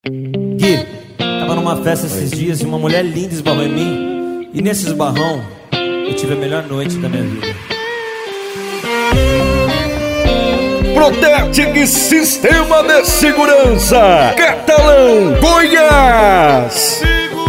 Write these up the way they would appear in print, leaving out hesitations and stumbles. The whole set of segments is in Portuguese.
Gui, tava numa festa esses dias e uma mulher linda esbarrou em mim. E nesse esbarrão, eu tive a melhor noite da minha vida. Protec Sistema de Segurança, Catalão, Goiás.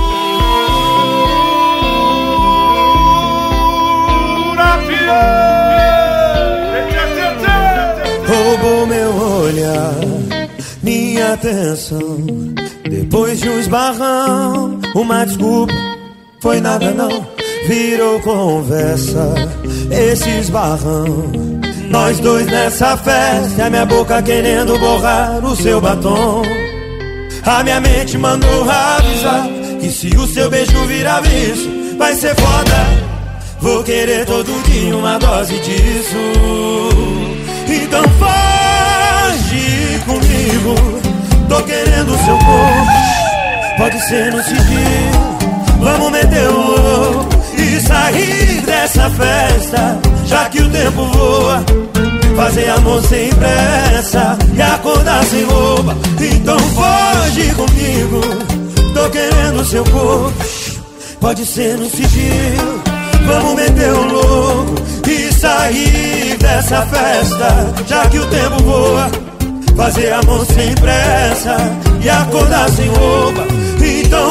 Roubou meu olhar, minha atenção. Depois de um esbarrão, uma desculpa, foi nada não. Virou conversa, esse esbarrão. Nós dois nessa festa, a minha boca querendo borrar o seu batom. A minha mente mandou avisar que se o seu beijo virar vício, vai ser foda. Vou querer todo dia uma dose disso. Então foge comigo, tô querendo o seu corpo. Pode ser no sigilo, vamos meter o louco e sair dessa festa, já que o tempo voa. Fazer amor sem pressa e acordar sem roupa. Então foge comigo, tô querendo o seu corpo. Pode ser no sigilo, vamos meter o louco e sair dessa festa, já que o tempo voa. Fazer amor sem pressa e acordar sem roupa. Então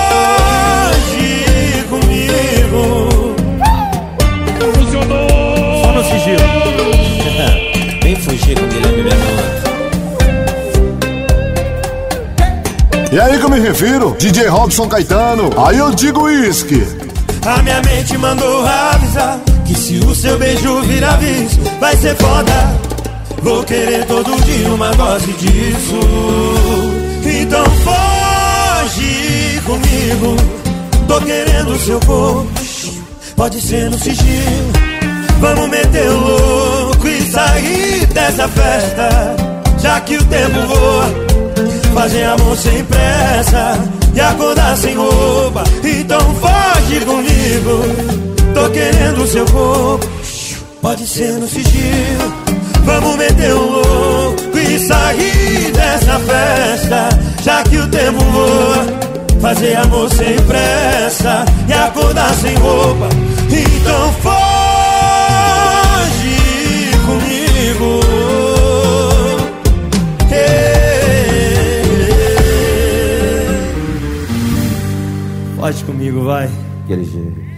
foge comigo. Funcionou! Só no sigilo. Vem fugir com Guilherme Bernardo. E aí que eu me refiro? DJ Robson Caetano. Aí eu digo uísque. A minha mente mandou avisar que se o seu beijo virar vício, vai ser foda. Vou querer todo dia uma dose disso. Então foge comigo, tô querendo o seu corpo. Pode ser no sigilo, vamos meter o louco e sair dessa festa, já que o tempo voa. Fazer amor sem pressa e acordar sem roupa. Então foge comigo, tô querendo o seu corpo. Pode ser no sigilo, vamos meter o louco e sair dessa festa, já que o tempo voa. Fazer amor sem pressa e acordar sem roupa. Então foge comigo. Foge comigo, vai. Aquele jeito.